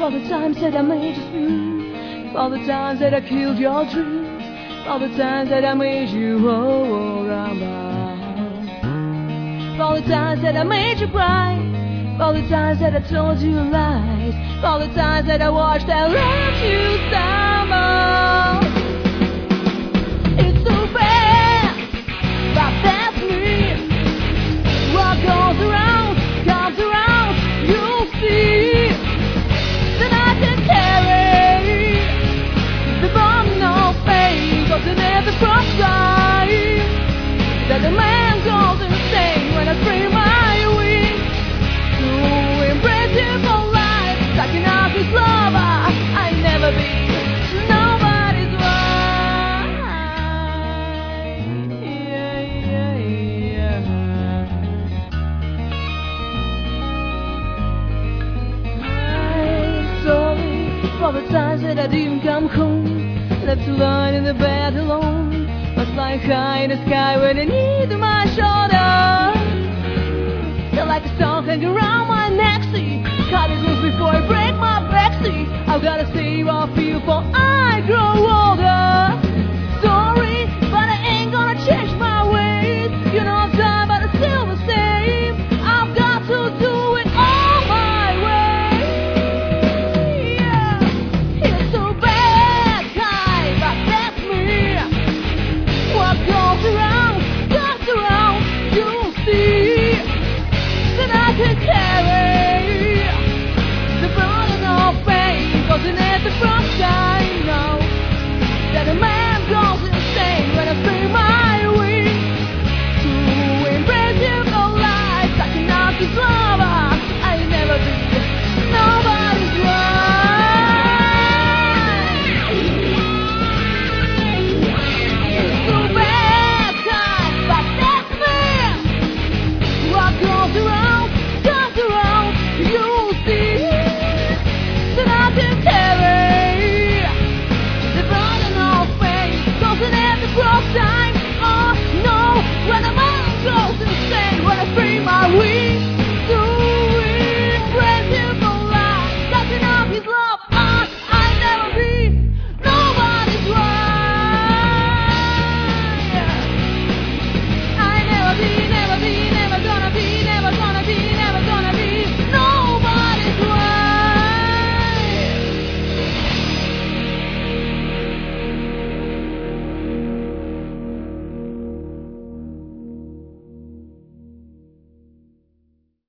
all the times that I made you scream, all the times that I killed your dreams, all the times that I made you all around, all the times that I made you cry, all the times that I told you lies, all the times that I watched and let you stumble. It's so bad, but that's me. What goes around comes around. You'll see that I can carry the burden of pain, cause it never crossed by. That the man goes insane when I spring my wings to embrace you for life. Sucking out his lover, I never be nobody's wife. Yeah, yeah, yeah. I'm sorry for the times that I didn't come home, left alone in the bed alone. Must lie high in the sky when I need my shoulder. Feel like a song hanging around my neck, see. Cut it loose before I break my back, see. I've gotta save off you before I grow older. Sorry, but I ain't gonna change my ways. You know I'm tired, but I'm still the same. I've got to do it all my way. Yeah, it's so bad, time, but that's me. What goes around, you'll see that I can carry the burden of pain, cause it never crossed. I know that a man goes insane when I spring my wings to embrace you for life. Sucking out his lover, I'll never be nobody's wife. It's so bad, time, but that's me. What goes around, you'll see that I can carry the burden of pain, cause it never crossed.